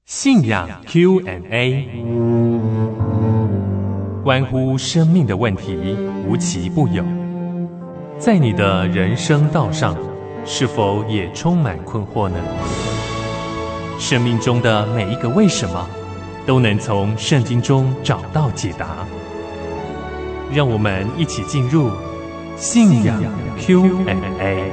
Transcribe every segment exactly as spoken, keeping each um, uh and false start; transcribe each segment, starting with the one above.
信仰 Q and A， 关乎生命的问题无奇不有。在你的人生道上，是否也充满困惑呢？生命中的每一个为什么，都能从圣经中找到解答。让我们一起进入信仰 Q and A。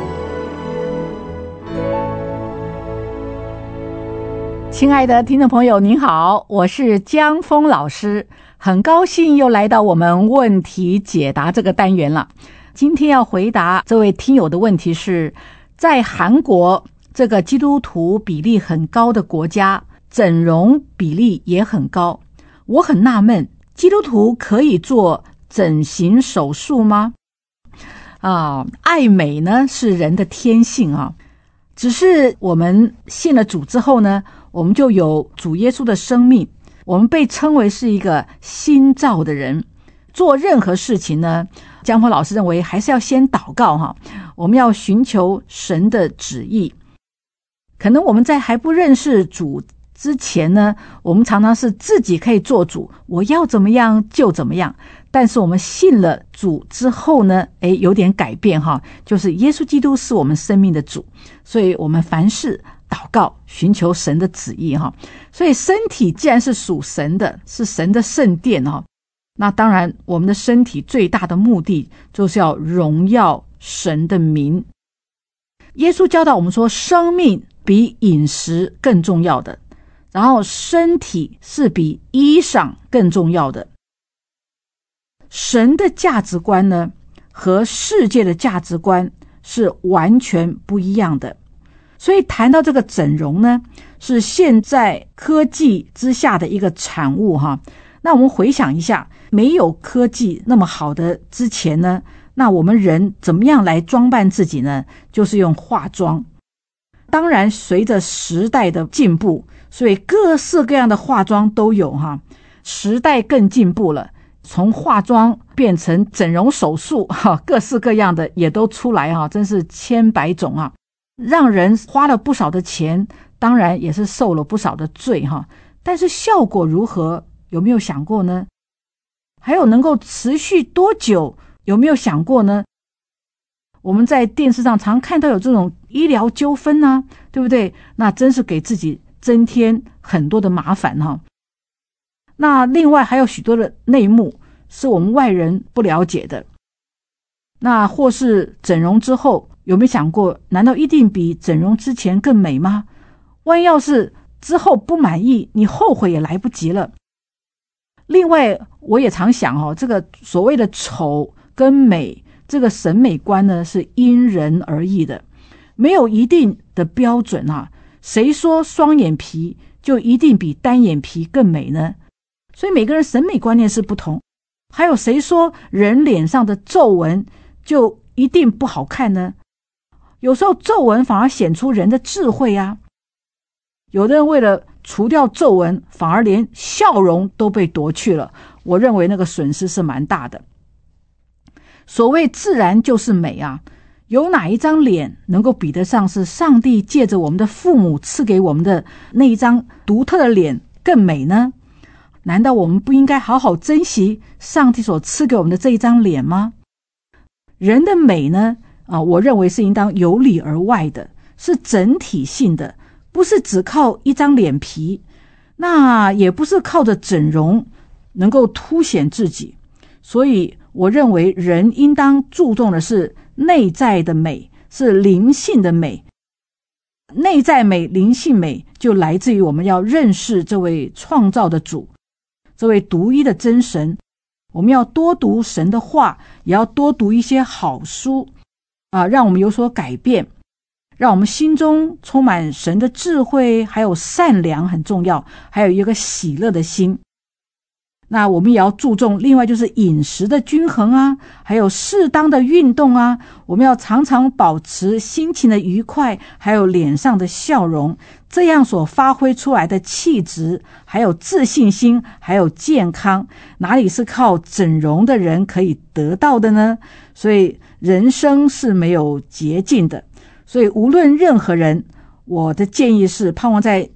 亲爱的听众朋友您好，我是江峰老师，很高兴又来到我们问题解答这个单元了。今天要回答这位听友的问题是，在韩国这个基督徒比例很高的国家，整容比例也很高，我很纳闷，基督徒可以做整形手术吗？啊，爱美呢是人的天性啊，只是我们信了主之后呢，我们就有主耶稣的生命，我们被称为是一个新造的人。做任何事情呢，江峰老师认为还是要先祷告哈，我们要寻求神的旨意。可能我们在还不认识主之前呢，我们常常是自己可以做主，我要怎么样就怎么样。但是我们信了主之后呢，诶，有点改变哈，就是耶稣基督是我们生命的主，所以我们凡事祷告，寻求神的旨意哈。所以身体既然是属神的，是神的圣殿哈，那当然我们的身体最大的目的就是要荣耀神的名。耶稣教导我们说，生命比饮食更重要的，然后身体是比衣裳更重要的。神的价值观呢，和世界的价值观是完全不一样的。所以谈到这个整容呢，是现在科技之下的一个产物哈。那我们回想一下，没有科技那么好的之前呢，那我们人怎么样来装扮自己呢？就是用化妆。当然随着时代的进步，所以各式各样的化妆都有哈。时代更进步了，从化妆变成整容手术哈，各式各样的也都出来哈，真是千百种啊，让人花了不少的钱，当然也是受了不少的罪哈。但是效果如何？有没有想过呢？还有能够持续多久？有没有想过呢？我们在电视上常看到有这种医疗纠纷啊，对不对？那真是给自己增添很多的麻烦哈。那另外还有许多的内幕是我们外人不了解的。那或是整容之后，有没有想过，难道一定比整容之前更美吗？万一要是之后不满意，你后悔也来不及了。另外我也常想哦，这个所谓的丑跟美，这个审美观呢是因人而异的，没有一定的标准啊。谁说双眼皮就一定比单眼皮更美呢？所以每个人审美观念是不同。还有谁说人脸上的皱纹就一定不好看呢？有时候皱纹反而显出人的智慧啊。有的人为了除掉皱纹，反而连笑容都被夺去了，我认为那个损失是蛮大的。所谓自然就是美啊，有哪一张脸能够比得上是上帝借着我们的父母赐给我们的那一张独特的脸更美呢？难道我们不应该好好珍惜上帝所赐给我们的这一张脸吗？人的美呢，啊，我认为是应当由里而外的，是整体性的，不是只靠一张脸皮，那也不是靠着整容能够凸显自己。所以我认为人应当注重的是内在的美，是灵性的美。内在美、灵性美就来自于我们要认识这位创造的主，这位独一的真神。我们要多读神的话，也要多读一些好书啊，让我们有所改变，让我们心中充满神的智慧，还有善良很重要，还有一个喜乐的心。那我们也要注重另外就是饮食的均衡啊，还有适当的运动啊，我们要常常保持心情的愉快，还有脸上的笑容，这样所发挥出来的气质，还有自信心，还有健康，哪里是靠整容的人可以得到的呢？所以人生是没有捷径的，所以无论任何人，我的建议是盼望在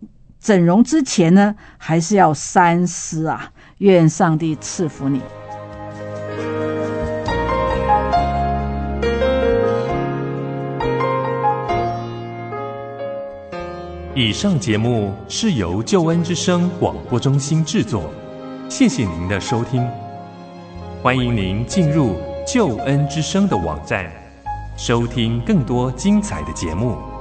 整容之前呢，还是要三思啊。愿上帝赐福你。 以上节目是由救恩之声广播中心制作，谢谢您的收听。欢迎您进入救恩之声的网站，收听更多精彩的节目。